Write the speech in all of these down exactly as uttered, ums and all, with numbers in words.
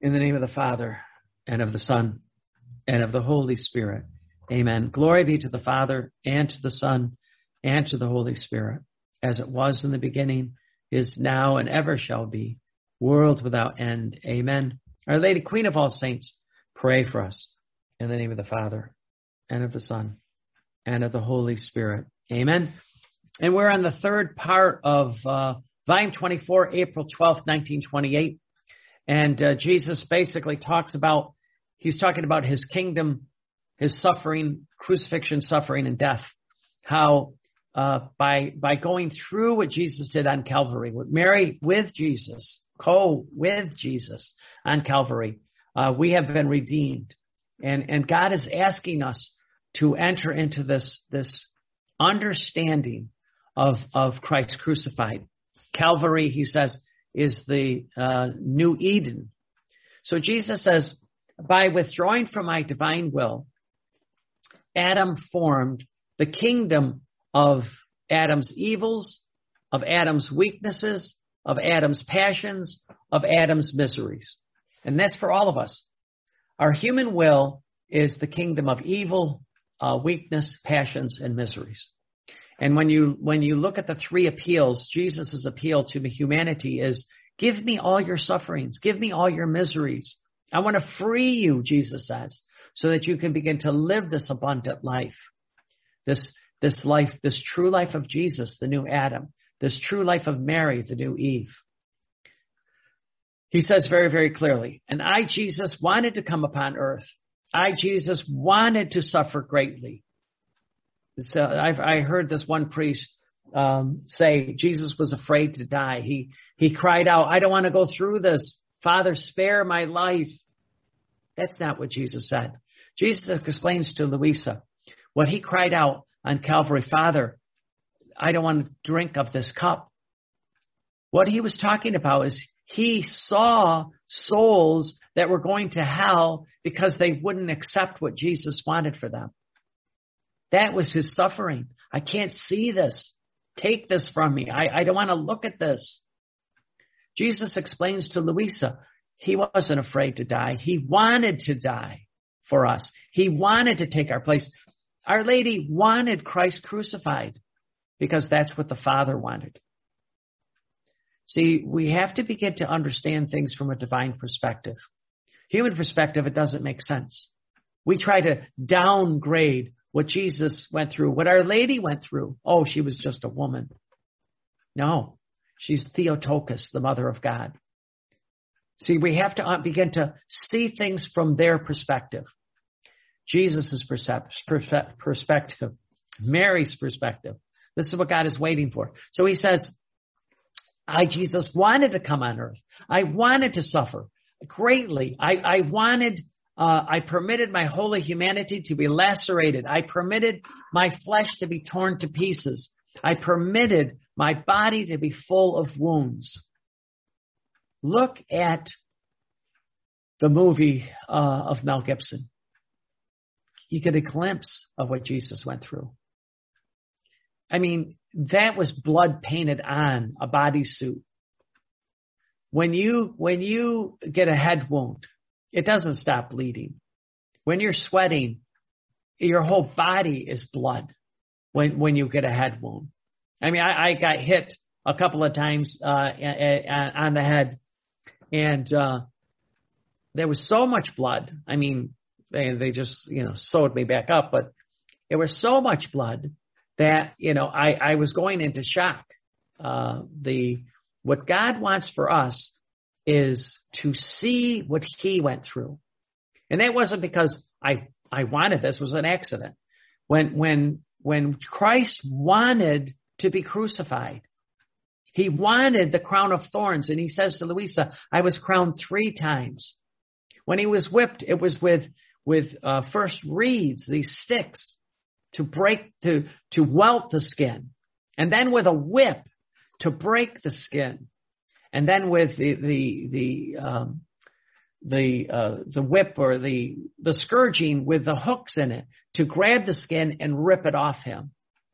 In the name of the Father, and of the Son, and of the Holy Spirit. Amen. Glory be to the Father, and to the Son, and to the Holy Spirit, as it was in the beginning, is now, and ever shall be, world without end. Amen. Our Lady, Queen of all saints, pray for us. In the name of the Father, and of the Son, and of the Holy Spirit. Amen. And we're on the third part of uh, volume twenty-four, April twelfth, nineteen twenty-eight. And uh, Jesus basically talks about, he's talking about his kingdom, his suffering, crucifixion, suffering, and death. How uh, by by going through what Jesus did on Calvary, with Mary, with Jesus, co with Jesus on Calvary, uh, we have been redeemed. And and God is asking us to enter into this this understanding of of Christ crucified. Calvary, he says, is the uh, new Eden. So Jesus says, by withdrawing from my divine will, Adam formed the kingdom of Adam's evils, of Adam's weaknesses, of Adam's passions, of Adam's miseries. And that's for all of us. Our human will is the kingdom of evil, uh, weakness, passions, and miseries. And when you when you look at the three appeals, Jesus' appeal to humanity is, give me all your sufferings, give me all your miseries. I want to free you, Jesus says, so that you can begin to live this abundant life, this this life, this true life of Jesus, the new Adam, this true life of Mary, the new Eve. He says very, very clearly, and I, Jesus, wanted to come upon earth. I, Jesus, wanted to suffer greatly. So I've I heard this one priest um, say Jesus was afraid to die. He he cried out, I don't want to go through this. Father, spare my life. That's not what Jesus said. Jesus explains to Louisa what he cried out on Calvary, Father, I don't want to drink of this cup. What he was talking about is he saw souls that were going to hell because they wouldn't accept what Jesus wanted for them. That was his suffering. I can't see this. Take this from me. I, I don't want to look at this. Jesus explains to Louisa, he wasn't afraid to die. He wanted to die for us. He wanted to take our place. Our Lady wanted Christ crucified because that's what the Father wanted. See, we have to begin to understand things from a divine perspective. Human perspective, it doesn't make sense. We try to downgrade what Jesus went through, what Our Lady went through. Oh, she was just a woman. No, she's Theotokos, the Mother of God. See, we have to begin to see things from their perspective. Jesus' perspective, Mary's perspective. This is what God is waiting for. So he says, I, Jesus, wanted to come on earth. I wanted to suffer greatly. I, I wanted Uh, I permitted my holy humanity to be lacerated. I permitted my flesh to be torn to pieces. I permitted my body to be full of wounds. Look at the movie uh, of Mel Gibson. You get a glimpse of what Jesus went through. I mean, that was blood painted on a bodysuit. When you, when you get a head wound, it doesn't stop bleeding. When you're sweating, your whole body is blood when, when you get a head wound. I mean, I, I got hit a couple of times uh, on the head, and uh, there was so much blood. I mean, they, they just, you know, sewed me back up, but there was so much blood that, you know, I, I was going into shock. Uh, the what God wants for us is to see what he went through. And that wasn't because I, I wanted this, it was an accident. When, when, when Christ wanted to be crucified, he wanted the crown of thorns. And he says to Louisa, I was crowned three times. When he was whipped, it was with, with, uh, first reeds, these sticks to break, to, to welt the skin. And then with a whip to break the skin. And then with the the the um, the uh, the whip or the the scourging with the hooks in it to grab the skin and rip it off him.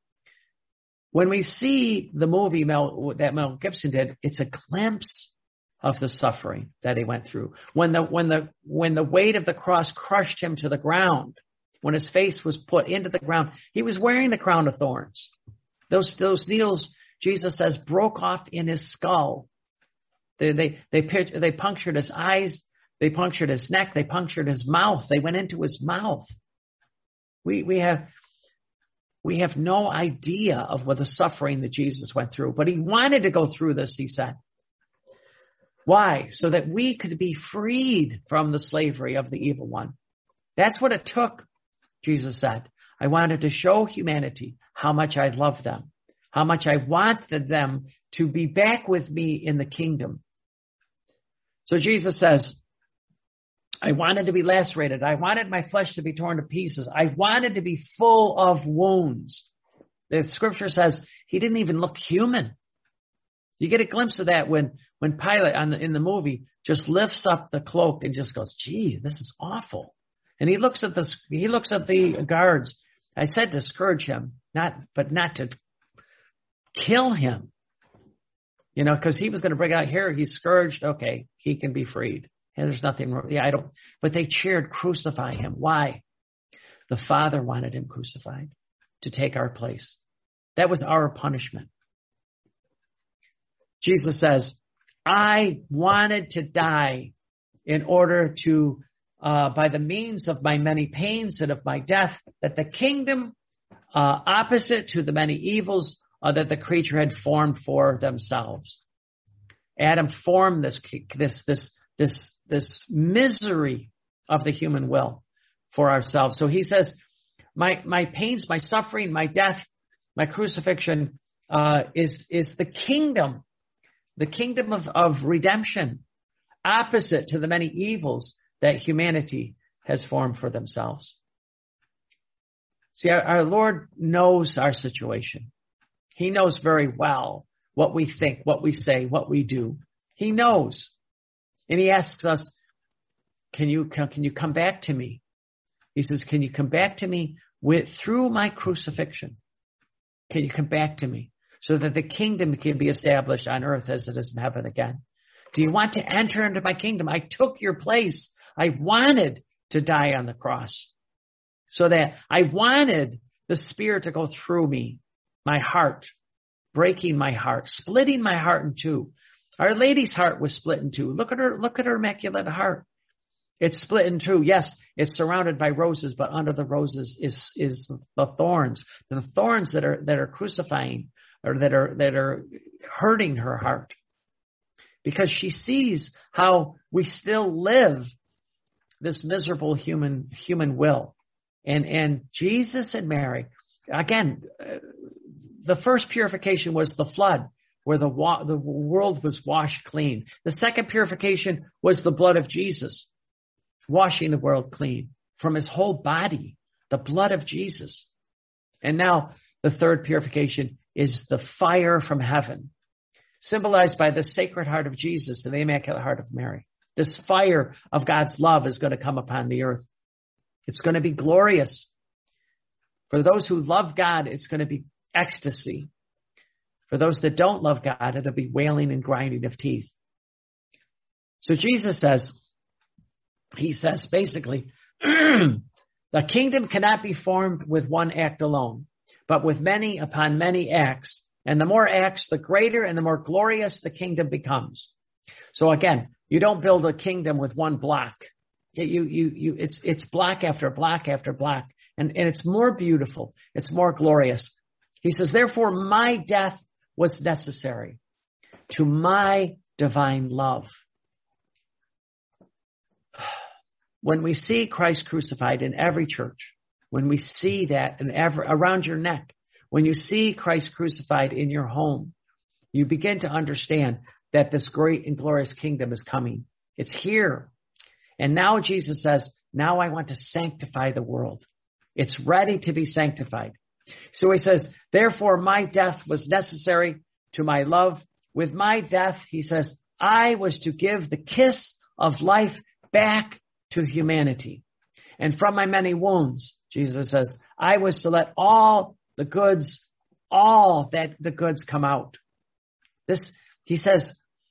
When we see the movie Mel, that Mel Gibson did, it's a glimpse of the suffering that he went through. When the, when the, when the weight of the cross crushed him to the ground, when his face was put into the ground, he was wearing the crown of thorns. Those, those needles, Jesus says, broke off in his skull. They, they, they, they punctured his eyes. They punctured his neck. They punctured his mouth. They went into his mouth. We, we have, we have no idea of what the suffering that Jesus went through, but he wanted to go through this, he said. Why? So that we could be freed from the slavery of the evil one. That's what it took, Jesus said. I wanted to show humanity how much I love them, how much I wanted them to be back with me in the kingdom. So Jesus says, I wanted to be lacerated. I wanted my flesh to be torn to pieces. I wanted to be full of wounds. The scripture says he didn't even look human. You get a glimpse of that when, when Pilate on the, in the movie just lifts up the cloak and just goes, gee, this is awful. And he looks at the, he looks at the guards. I said to scourge him, not, but not to kill him. You know, cause he was going to bring out here, he's scourged. Okay. He can be freed. And there's nothing wrong. Yeah, I don't, but they cheered, crucify him. Why? The Father wanted him crucified to take our place. That was our punishment. Jesus says, I wanted to die in order to, uh, by the means of my many pains and of my death, that the kingdom, uh, opposite to the many evils uh, that the creature had formed for themselves. Adam formed this, this, this, this, this misery of the human will for ourselves. So he says, my, my pains, my suffering, my death, my crucifixion, uh, is, is the kingdom, the kingdom of, of redemption, opposite to the many evils that humanity has formed for themselves. See, our, our Lord knows our situation. He knows very well what we think, what we say, what we do. He knows. And he asks us, can you, can, can you come back to me? He says, can you come back to me with, through my crucifixion? Can you come back to me so that the kingdom can be established on earth as it is in heaven again? Do you want to enter into my kingdom? I took your place. I wanted to die on the cross so that I wanted the Spirit to go through me, my heart, breaking my heart, splitting my heart in two. Our Lady's heart was split in two. Look at her, look at her immaculate heart. It's split in two. Yes, it's surrounded by roses, but under the roses is, is the thorns, the thorns that are, that are crucifying or that are, that are hurting her heart because she sees how we still live this miserable human, human will. And, and Jesus and Mary, again, uh, the first purification was the flood, where the wa- the world was washed clean. The second purification was the blood of Jesus, washing the world clean from his whole body, the blood of Jesus. And now the third purification is the fire from heaven, symbolized by the Sacred Heart of Jesus and the Immaculate Heart of Mary. This fire of God's love is going to come upon the earth. It's going to be glorious. For those who love God, it's going to be ecstasy. For those that don't love God, it'll be wailing and grinding of teeth. So Jesus says, he says basically, the kingdom cannot be formed with one act alone, but with many upon many acts. And the more acts, the greater and the more glorious the kingdom becomes. So again, you don't build a kingdom with one block. You, you, you, it's, it's block after block after block. And, and it's more beautiful. It's more glorious. He says, therefore, my death was necessary to my divine love. When we see Christ crucified in every church, when we see that in every, around your neck, when you see Christ crucified in your home, you begin to understand that this great and glorious kingdom is coming. It's here. And now Jesus says, now I want to sanctify the world. It's ready to be sanctified. So he says, therefore my death was necessary to my love. With my death, he says, I was to give the kiss of life back to humanity. And from my many wounds, Jesus says, I was to let all the goods, all that the goods come out. This, he says,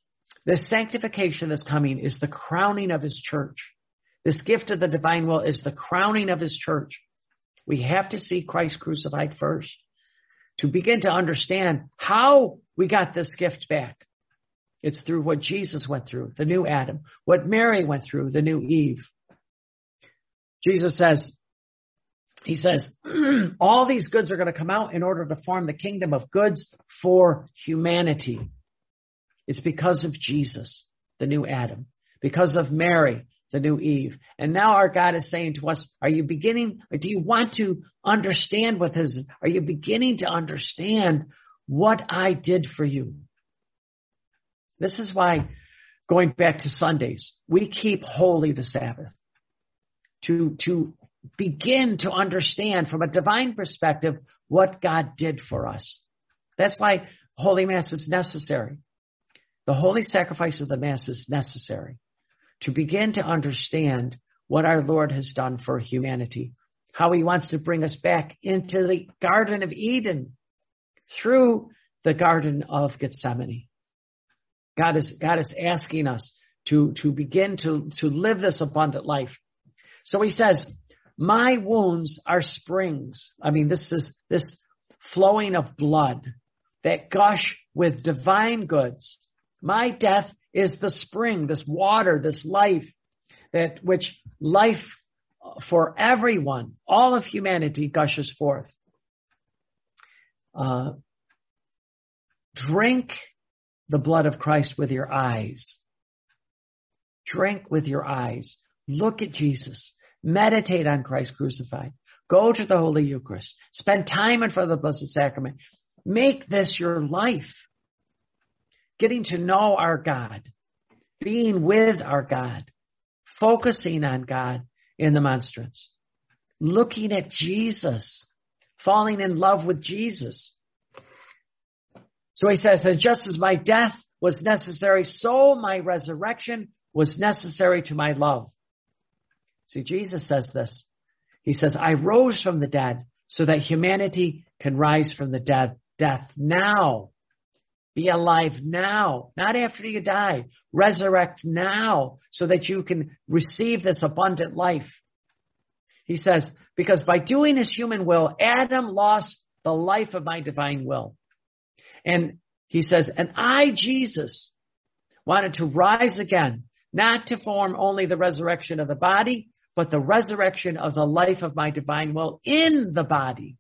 This sanctification that's coming is the crowning of his church. This gift of the divine will is the crowning of his church. We have to see Christ crucified first to begin to understand how we got this gift back. It's through what Jesus went through, the new Adam, what Mary went through, the new Eve. Jesus says, he says, all these goods are going to come out in order to form the kingdom of goods for humanity. It's because of Jesus, the new Adam, because of Mary, the new Eve. And now our God is saying to us, are you beginning, or do you want to understand what this is? Are you beginning to understand what I did for you? This is why, going back to Sundays, we keep holy the Sabbath. To, to begin to understand from a divine perspective what God did for us. That's why Holy Mass is necessary. The holy sacrifice of the Mass is necessary to begin to understand what our Lord has done for humanity, how he wants to bring us back into the Garden of Eden through the Garden of Gethsemane. God is, God is asking us to, to begin to, to live this abundant life. So he says, my wounds are springs. I mean, this is this flowing of blood that gush with divine goods. My death is the spring, this water, this life, that which life for everyone, all of humanity gushes forth. Uh, drink the blood of Christ with your eyes. Drink with your eyes. Look at Jesus. Meditate on Christ crucified. Go to the Holy Eucharist. Spend time in front of the Blessed Sacrament. Make this your life. Getting to know our God. Being with our God. Focusing on God in the monstrance. Looking at Jesus. Falling in love with Jesus. So he says, just as my death was necessary, so my resurrection was necessary to my love. See, Jesus says this. He says, I rose from the dead so that humanity can rise from the dead, death now. Be alive now, not after you die. Resurrect now so that you can receive this abundant life. He says, because by doing his human will, Adam lost the life of my divine will. And he says, and I, Jesus, wanted to rise again, not to form only the resurrection of the body, but the resurrection of the life of my divine will in the body.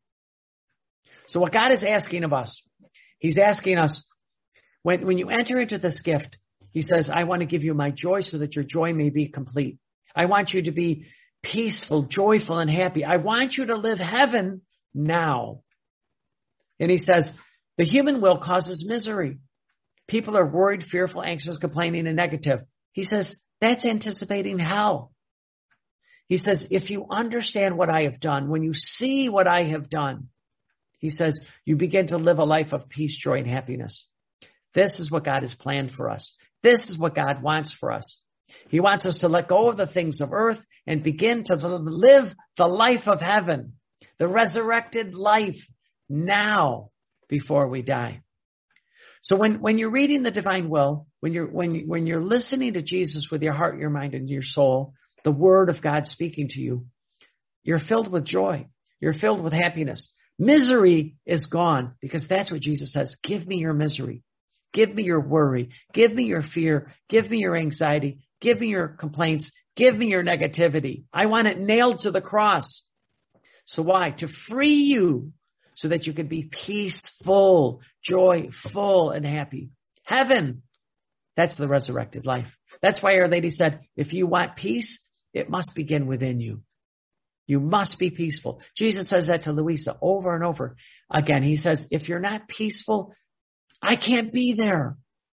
So what God is asking of us, he's asking us, when, when you enter into this gift, he says, I want to give you my joy so that your joy may be complete. I want you to be peaceful, joyful, and happy. I want you to live heaven now. And he says, the human will causes misery. People are worried, fearful, anxious, complaining, and negative. He says, that's anticipating hell. He says, if you understand what I have done, when you see what I have done, he says, you begin to live a life of peace, joy, and happiness. This is what God has planned for us. This is what God wants for us. He wants us to let go of the things of earth and begin to live the life of heaven, the resurrected life now before we die. So when, when you're reading the divine will, when you're, when, when you're listening to Jesus with your heart, your mind, and your soul, the word of God speaking to you, you're filled with joy. You're filled with happiness. Misery is gone because that's what Jesus says. Give me your misery. Give me your worry. Give me your fear. Give me your anxiety. Give me your complaints. Give me your negativity. I want it nailed to the cross. So why? To free you so that you can be peaceful, joyful, and happy. Heaven. That's the resurrected life. That's why Our Lady said, if you want peace, it must begin within you. You must be peaceful. Jesus says that to Louisa over and over again. He says, if you're not peaceful, I can't be there.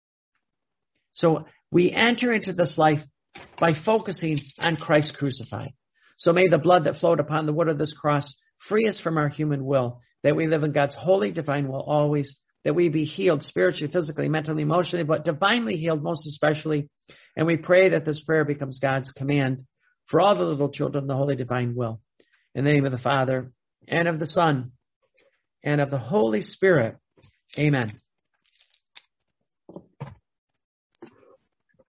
So we enter into this life by focusing on Christ crucified. So may the blood that flowed upon the wood of this cross free us from our human will, that we live in God's holy, divine will always, that we be healed spiritually, physically, mentally, emotionally, but divinely healed most especially. And we pray that this prayer becomes God's command for all the little children, the holy divine will. In the name of the Father, and of the Son, and of the Holy Spirit. Amen.